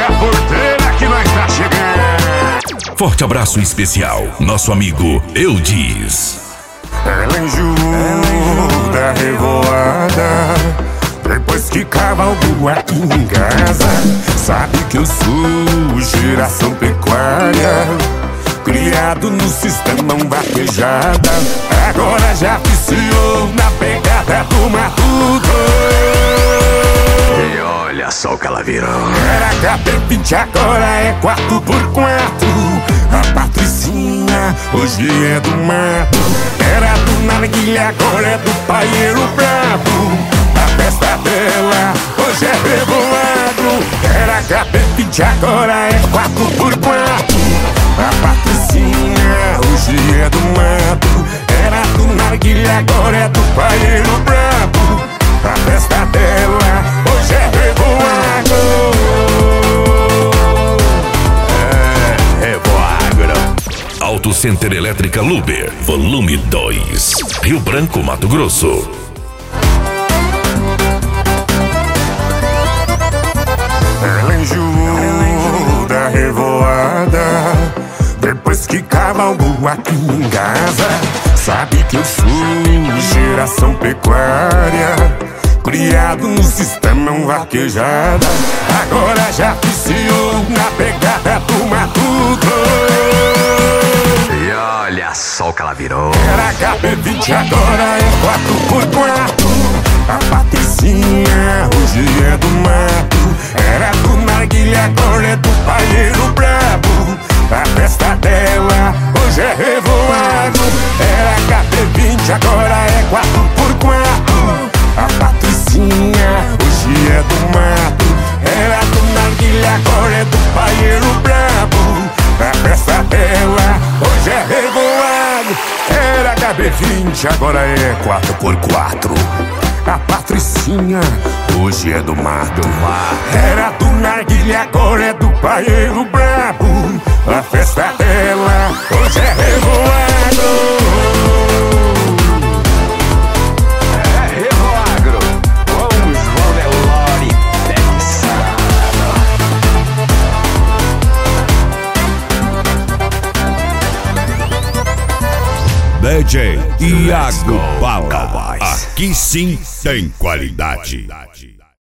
abre a porteira que nós tá chegando. Forte abraço especial, nosso amigo Eudes. Ela enjoou da revoada, depois que cavalgou aqui em casa. Sabe que eu sou geração pecuária, criado no sistema vaquejada. Agora já viciou na pegada do matuto. E olha só o que ela virou. Era HB20, agora é 4x4. A Patricinha hoje é do mato. Era do narguilha, agora é do paieiro brabo. A festa dela hoje é revoado. Era HB20, agora é 4x4. A Patricinha hoje é do mato. Era do narguilha, agora é do paieiro brabo. A festa dela hoje é revoado. Revoagro. Auto Center Elétrica Luber, volume 2, Rio Branco, Mato Grosso. Ela enjoou da revoada, depois que cavalgou aqui em casa. Sabe que eu sou geração pecuária, criado no sistema vaquejada. Agora já viciou na pegada do matuto. E olha só o que ela virou. Era HB20, agora é 4x4. A Patricinha hoje é do mato. Era do narguilha, agora é do paieiro brabo. A festa dela hoje é revoado. Era HB20, agora é 4x4. A Patricinha hoje é do mato. Era do narguilha, agora é do paieiro brabo. A festa dela hoje é revoado. Era HB20, agora é 4x4. A Patricinha hoje é do mato. Era do narguilha, agora é do paieiro brabo. A festa dela hoje é revoado. É Revoagro com João Nelore DJ Iago Bala. Aqui sim tem qualidade.